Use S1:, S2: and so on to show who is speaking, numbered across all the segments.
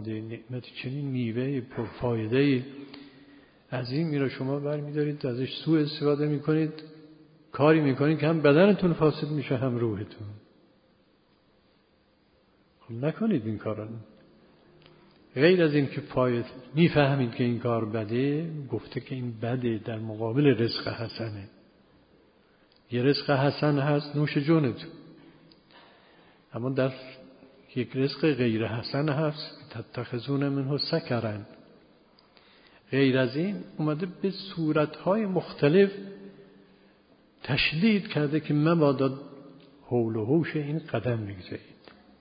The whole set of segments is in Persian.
S1: نعمت چنین میوه پرفایده عظیمی را شما برمی‌دارید ازش سوء استفاده می‌کنید، کاری می‌کنید که هم بدنتون فاسد میشه هم روحتون. خب نکنید این کارا. غیر از این که میفهمید که این کار بده، گفته که این بده در مقابل رزق حسنه. یه رزق حسن هست نوش جونتون، اما در یک رزق غیر حسن هست تتخذون منه سکرن. غیر از این اومده به صورتهای مختلف تشدید کرده که مبادا حول و حوش این قدم بگذارید.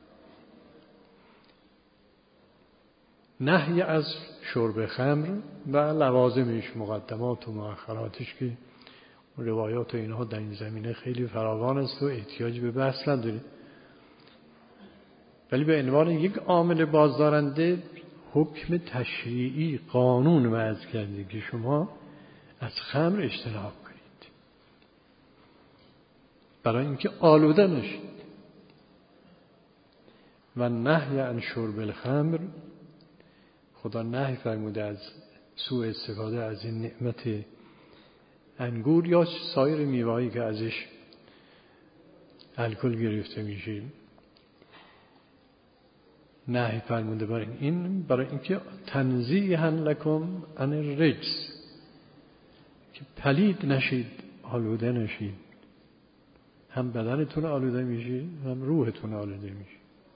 S1: نهی از شرب خمر و لوازمش، مقدمات و مؤخراتش که روایات و اینها در این زمینه خیلی فراوان است و احتیاج به بحث نداره، ولی به عنوان یک عامل بازدارنده حکم تشریعی قانون وضع کرده که شما از خمر اجتناب کنید برای اینکه آلوده نشید. و نهی عن شرب الخمر، خدا نهی فرموده از سوء استفاده از این نعمت انگور یا سایر میوه‌ای که ازش الکل گرفته میشه. نهی فرموده برای اینکه تنزیها لکم عن الرجس، که پلید نشید، آلوده نشید. هم بدنتون آلوده میشه هم روحتون آلوده میشه.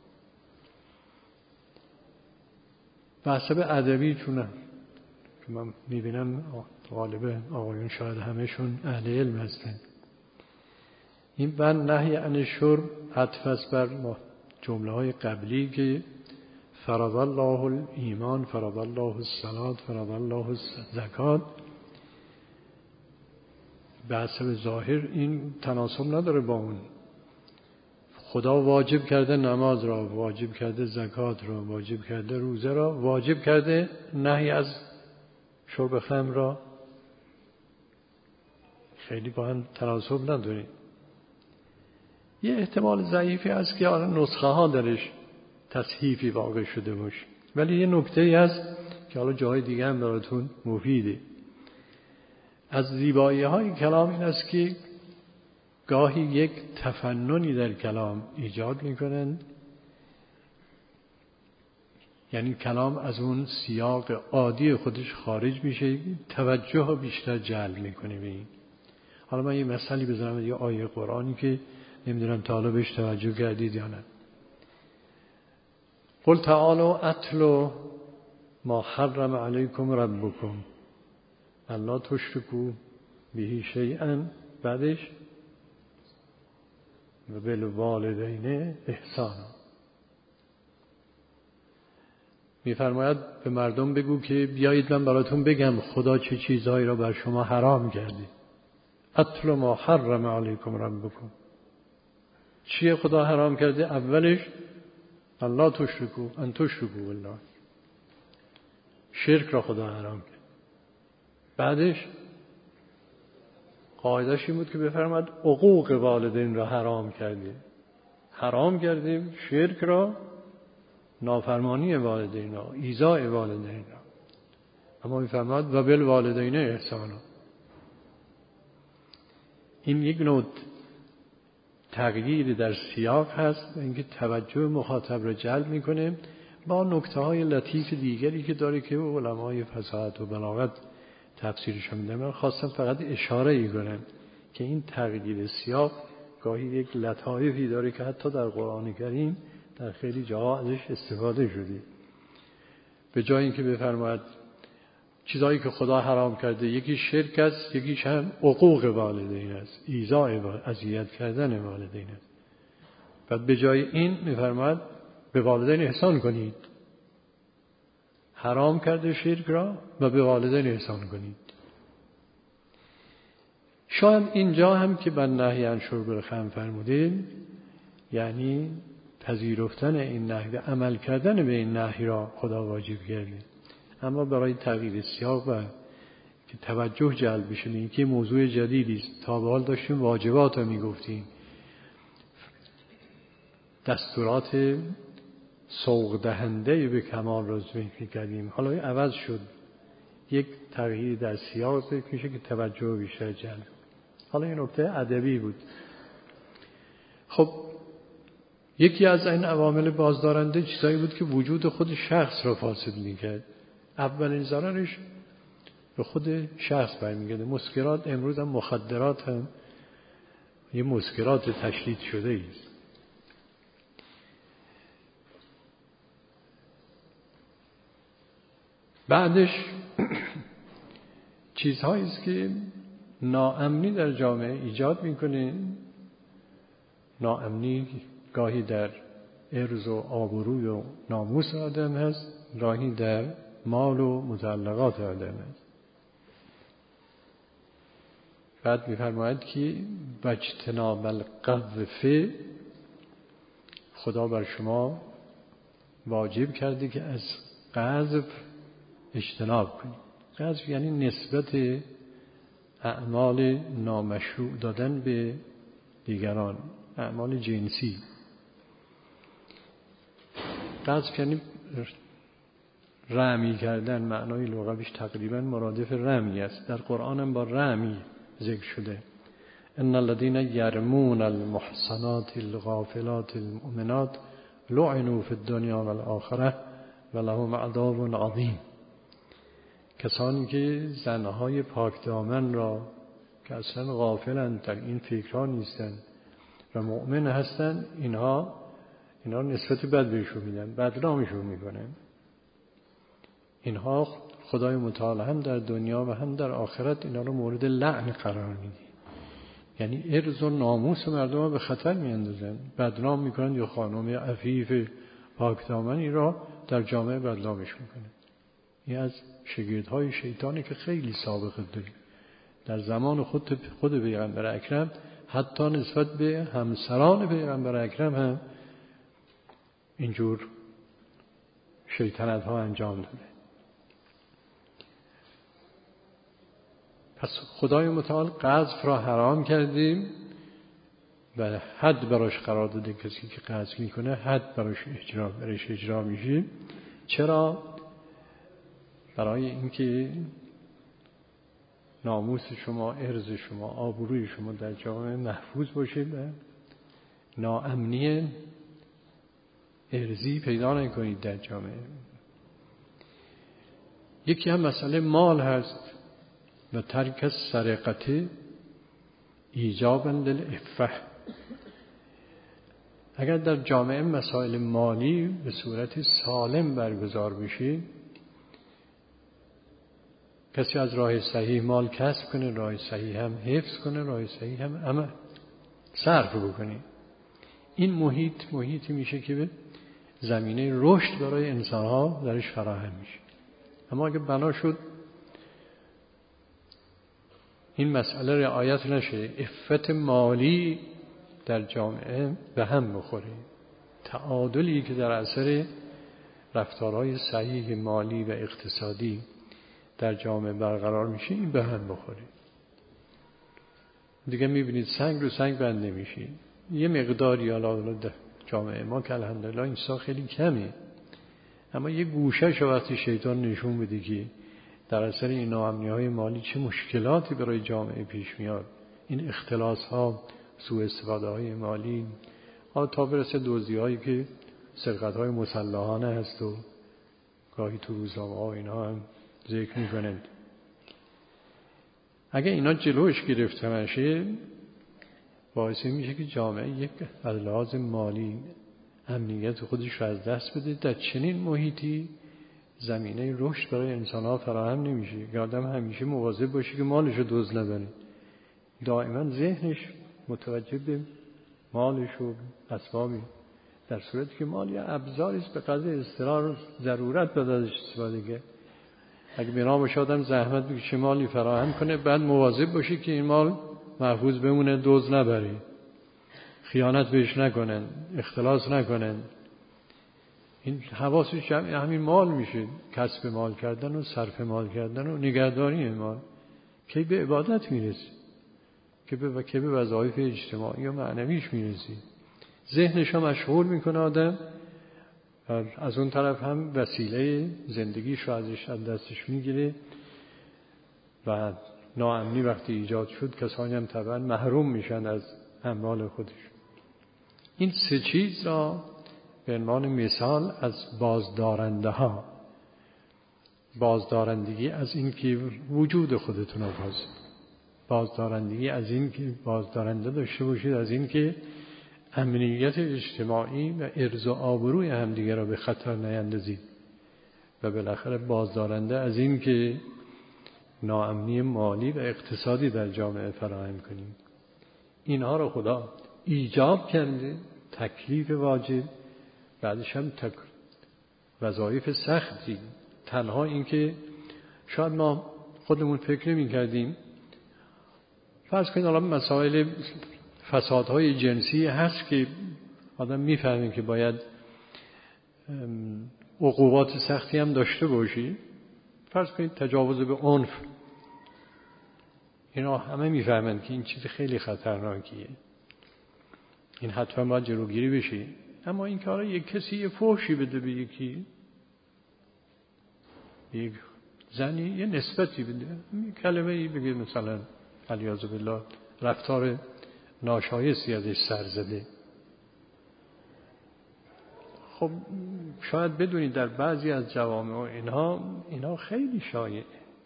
S1: به حسب ادبی چونه که من میبینم غالب آقایون شاید همشون اهل علم هستن، این بند نهی عن الشرب عطف است بر جمله های قبلی که فرض الله الایمان، فرض الله الصلاة، فرض الله الزکات. به حسب ظاهر این تناسب نداره با اون. خدا واجب کرده نماز را، واجب کرده زکات را، واجب کرده روزه را، واجب کرده نهی از شرب خمر را. خیلی با هم تناسب نداره. یه احتمال ضعیفی هست که نسخه ها درش تصحیفی واقع شده باشه، ولی یه نکته‌ای هست که حالا جای دیگه هم براتون مفیده. از زیبایی‌های کلام این است که گاهی یک تفننی در کلام ایجاد می‌کنند، یعنی کلام از اون سیاق عادی خودش خارج میشه، توجه بیشتر جلب می‌کنه به این. حالا من یه مثالی بزنم، یه آیه قرآنی که نمیدونم تا حالا بهش توجه کردید یا نه. قل تعالوا اتلوا ما حرم علیکم ربکم الا تشرکوا به شیئا، بعدش و بالوالدین احسانا. میفرماید به مردم بگو که بیایید من براتون بگم خدا چه چیزهایی را بر شما حرام کرده. اتلوا ما حرم علیکم ربکم، چیه خدا حرام کرده؟ اولش الله تشرکو ان تشرکو بالله، شرک را خدا حرام کرد. بعدش قاعده‌اش این بود که بفرماد عقوق والدین را حرام کرده. حرام کردیم شرک را، نافرمانی والدین را، ایذاء والدین را. اما میفرماد و بالوالدین احسانا. این یک نوع تغییر در سیاق هست، اینکه توجه مخاطب را جلب میکنه با نکته‌های لطیف دیگری که داره که علمای فصاحت و بلاغت تفسیرش میدن. من خواستم فقط اشاره کنم که این تغییر سیاق گاهی یک لطایفی داره که حتی در قرآن کریم در خیلی جاها ازش استفاده شده. به جای اینکه بفرماید چیزایی که خدا حرام کرده، یکی شرک است، یکیش هم عقوق والدین است، ایذاء و اذیت کردن والدین است. بعد به جای این میفرماید به والدین احسان کنید. حرام کرده شرک را و به والدین احسان کنید. شاید اینجا هم که بر نهی عن شرب الخمر فرموده، یعنی پذیرفتن این نهی، عمل کردن به این نهی را خدا واجب کرده. اما برای تغییر سیاق و که توجه جلب بشه این که موضوع جدیدی است. تا به حال داشتیم واجبات رو میگفتیم، دستورات سوق دهنده به کمال را ذکر کردیم، حالا این عوض شد، یک تغییر در سیاق ذکر میشه که توجه بیشتر جلب. حالا این نکته ادبی بود. خب یکی از این عوامل بازدارنده چیزایی بود که وجود خود شخص را فاسد میکرد. اولین ضررش به خود شخص برمیگرده. مسکرات، امروز هم مخدرات هم یه مسکرات تشدید شده است. بعدش چیزهایی است که ناامنی در جامعه ایجاد میکنه. ناامنی گاهی در عرض و آبروی و ناموس آدم هست، گاهی در مال و متعلقات آدم هست. بعد می‌فرماید که واجتناب القذف، خدا بر شما واجب کرده که از قذف اجتناب کنید. قذف یعنی نسبت اعمال نامشروع دادن به دیگران، اعمال جنسی. قذف یعنی رمی کردن، معنای لغویش تقریبا مرادف رمی است. در قرآن هم با رمی ذکر شده. ان الذين يرمون المحصنات الغافلات المؤمنات لعنوا في الدنيا والآخرة ولهم عذاب عظیم. کسانی که زنهای پاک دامن را که اصلا غافلند، در این فکرها نیستند و مؤمن هستند، اینها نسبت بد بهشون میدن، بدنامشون میکنن. اینها خدای متعال هم در دنیا و هم در آخرت اینا رو مورد لعن قرار میده. یعنی عرض و ناموس مردم رو به خطر میاندازن، بدنام میکنن، یا خانم عفیف پاک دامنی را در جامعه بدنامش میکنن. این از شگردهای شیطانی که خیلی سابقه داره. در زمان خود پیغمبر اکرم حتی نسبت به همسران پیغمبر اکرم هم اینجور شیطنت ها انجام داده. پس خدای متعال قذف را حرام کردیم و حد براش قرار داده. کسی که قذف میکنه حد براش اجرا میشه. چرا؟ برای اینکه ناموس شما، عرض شما، آبروی شما در جامعه محفوظ باشه و ناامنی ارضی پیدا نکنید در جامعه. یکی هم مسئله مال هست و ترک سرقت ایجابا للعفة. اگر در جامعه مسائل مالی به صورت سالم برگزار بشه، کسی از راه صحیح مال کسب کنه، راه صحیح هم حفظ کنه، راه صحیح هم عمل صرف بکنه، این محیطی میشه که به زمینه رشد برای انسان‌ها درش فراهم میشه. اما اگه بنا شد این مسئله رعایت نشه، عفت مالی در جامعه به هم بخوره، تعادلی که در اثر رفتارهای صحیح مالی و اقتصادی در جامعه برقرار میشه، این به هم بخوره، دیگه میبینید سنگ رو سنگ بند نمیشه. یه مقداری حالا در جامعه ما که الحمدلله این سا خیلی کمه، اما یه گوشه‌ش وقتی شیطان نشون بده که در اثر این ناامنی‌های مالی چه مشکلاتی برای جامعه پیش میاد، این اختلاس‌ها، سوء استفاده‌های مالی، حالا تا برسه دزدی‌هایی که سرقت‌های مسلحانه هست و گاهی تو روزنامه‌ها اینا هم ذکر می‌کنند. اگه اینا جلوش گرفته نشه، باعث میشه که جامعه یک از لحاظ مالی امنیت خودش رو از دست بده. در چنین محیطی زمینه رشد برای انسان‌ها فراهم نمیشه. که آدم همیشه مواظب باشه که مالش رو دزد نبره، دائما ذهنش متوجه به مالش و اسبابی، در صورتی که مال یا ابزاری است به قدر اضطرار ضرورت باید ازش استفاده کنه. اگه بنا باشه آدم زحمت بکشه مالی فراهم کنه، بعد مواظب باشه که این مال محفوظ بمونه، دزد نبره، خیانت بهش نکنن، اختلاس نکنن. این حواسش همین مال میشه، کسب مال کردن و صرف مال کردن و نگهداری مال، که به عبادت میرسی، که به وظایف اجتماعی و معنویش میرسی. ذهنش هم مشغول میکنه آدم از اون طرف هم وسیله زندگیش رو ازش از دستش میگیره و ناامنی وقتی ایجاد شد کسانی هم طبعا محروم میشن از اموال خودش. این سه چیز را به عنوان مثال از بازدارنده ها، بازدارندگی از این که وجود خودتون رو بازدارندگی از این که بازدارنده داشته باشید از این که امنیت اجتماعی و عرض و آبروی همدیگه را به خطر نیندازید و بالاخره بازدارنده از این که ناامنی مالی و اقتصادی در جامعه فراهم کنید. اینها را خدا ایجاب کرده، تکلیف واجب، بعدش هم وظایف سختی. تنها این که شاید ما خودمون فکر نمی کردیم، فرض کنید الان مسائل فسادهای جنسی هست که آدم میفهمه که باید عقوبات سختی هم داشته باشی. فرض کنید تجاوز به عنف، اینا همه میفهمن که این چیز خیلی خطرناکیه، این حتما باید جلوگیری بشه. اما این کارا یک کسی یه فحشی بده به یکی، یک زنی یه نسبتی بده، یه کلمه ای بگه مثلا علیاذ بالله رفتار ناشایستی ازش سر زده. خب شاید بدونید در بعضی از جوامع اینا خیلی شایعه،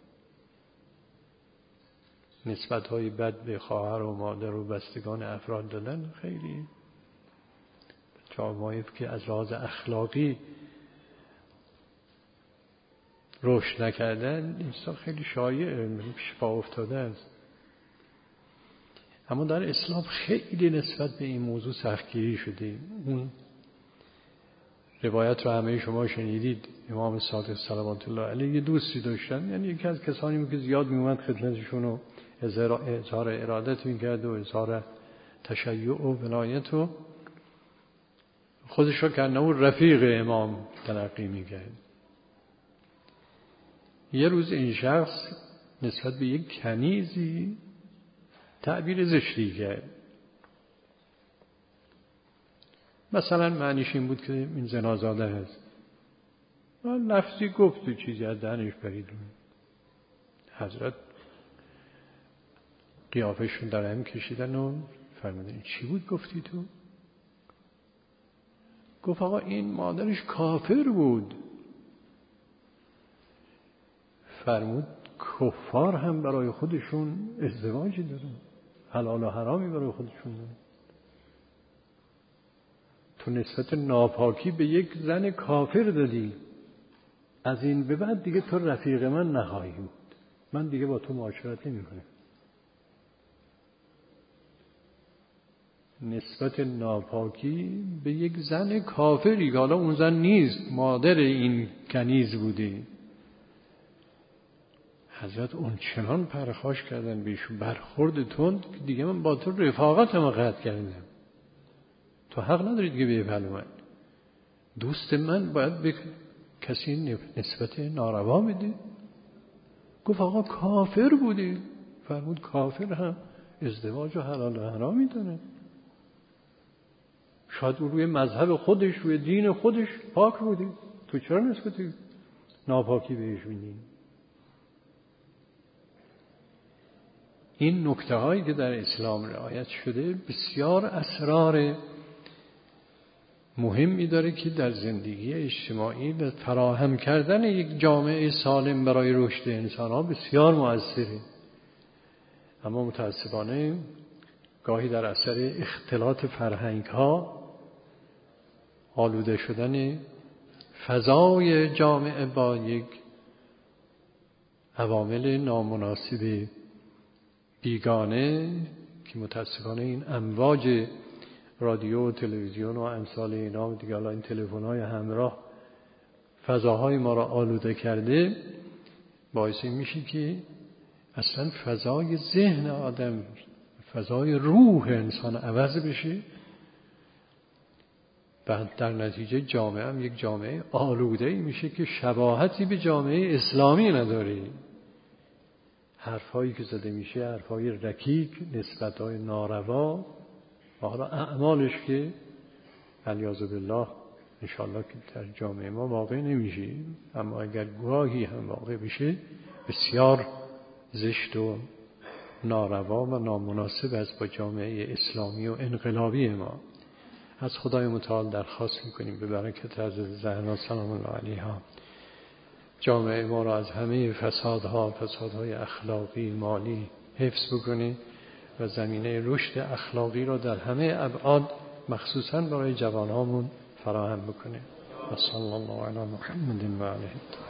S1: نسبت‌های بد به خواهر و مادر و بستگان افراد دادن خیلی جوامعی که از لحاظ اخلاقی رشد نکردن این خیلی شایعه، پیش پا افتاده است. اما در اسلام خیلی نسبت به این موضوع سختگیری شده. اون روایت رو همه شما شنیدید، امام صادق صلوات الله علیه یه دوستی داشتن، یعنی یکی از کسانی که زیاد میومد خدمتشون و اظهار ارادت میکرد و اظهار تشیع و ولایت و خودش رو کنه رفیق امام تلقی میکرد. یه روز این شخص نسبت به یک کنیزی تعبیر زشتی کرد. مثلا معنیش این بود که این زنازاده هست، لفظی گفت و چیزی از دهنش پرید. حضرت قیافشون در هم کشیدن و فرمودن چی بود گفتی تو؟ گفت آقا این مادرش کافر بود. فرمود کفار هم برای خودشون ازدواجی دارن، حلال و حرامی برای خودشون دارن. تو نسبت ناپاکی به یک زن کافر دادی، از این به بعد دیگه تو رفیق من نخواهی بود، من دیگه با تو معاشرت نمی‌کنم. نسبت ناپاکی به یک زن کافری که حالا اون زن نیست، مادر این کنیز بوده. حضرت اون چنان پرخاش کردن بهشون، برخورد تند که دیگه من با تو رفاقتم قطع کردم، تو حق نداری دیگه به پهلو من، دوست من باید به کسی نسبت ناروا بده. گفت آقا کافر بوده. فرمود کافر هم ازدواج و حلال و حرامی داره، شاید او روی مذهب خودش، روی دین خودش پاک بوده، تو چرا نسبت ناپاکی بهش میدی؟ این نکته هایی که در اسلام رعایت شده بسیار اسرار مهمی داره که در زندگی اجتماعی و فراهم کردن یک جامعه سالم برای رشد انسان ها بسیار مؤثره. اما متاسفانه گاهی در اثر اختلاط فرهنگ ها، آلوده شدن فضای جامعه با یک عوامل نامناسب بیگانه که متاسفانه این امواج رادیو و تلویزیون و امثال اینا و دیگه الان این تلفن‌های همراه فضاهای ما را آلوده کرده، باعث میشه که اصلا فضای ذهن آدم، فضای روح انسان عوض بشه و در نتیجه جامعه هم یک جامعه آلوده‌ای میشه که شباهتی به جامعه اسلامی نداره. حرفایی که زده میشه حرفای رکیک، نسبت‌های ناروا و حالا اعمالش که علیاذ بالله انشاءالله که در جامعه ما واقع نمیشه، اما اگر گاهی هم واقع بشه بسیار زشت و ناروا و نامناسب است با جامعه اسلامی و انقلابی ما. از خدای متعال درخواست میکنیم به برکت حضرت زهرا سلام الله علیها جامعه ما را از همه فسادهای اخلاقی مالی حفظ بکنه و زمینه رشد اخلاقی را در همه ابعاد مخصوصاً برای جوانامون فراهم بکنه. و صلی الله علی محمد و آله.